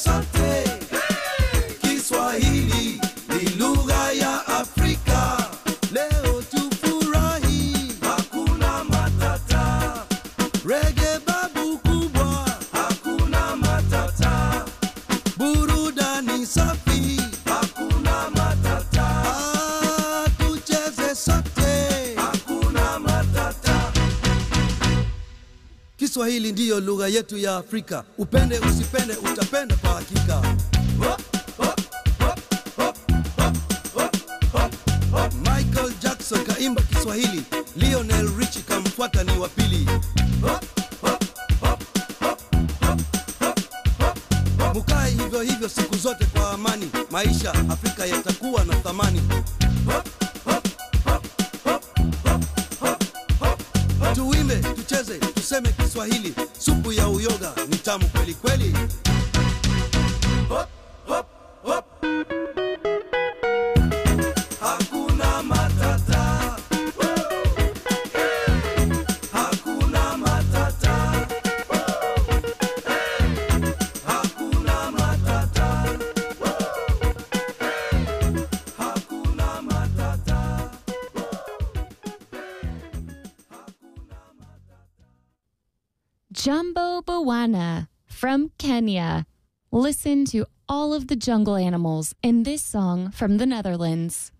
sote. Kiswahili ni lugha ya Afrika. Leo tufurahi, hakuna matata. Reggae babu kubwa, hakuna matata. Burudani safi, hakuna matata. Tucheze sote, hakuna matata. Kiswahili ndiyo lugha yetu ya Afrika. Upende usipende utapenda kwa hakika. Michael Jackson kaimba Kiswahili, Lionel Richie kamfuata ni wa pili. Mukae hivyo hivyo siku zote kwa amani, maisha Afrika yatakuwa na thamani. Tuimbe, tucheze, tuseme Kiswahili, supu ya uyoga ni tamu kweli kweli. Hakuna matata. Hakuna matata. Hakuna matata. Hakuna matata. Jumbo Bawana from Kenya. Listen to all of the jungle animals in this song from the Netherlands.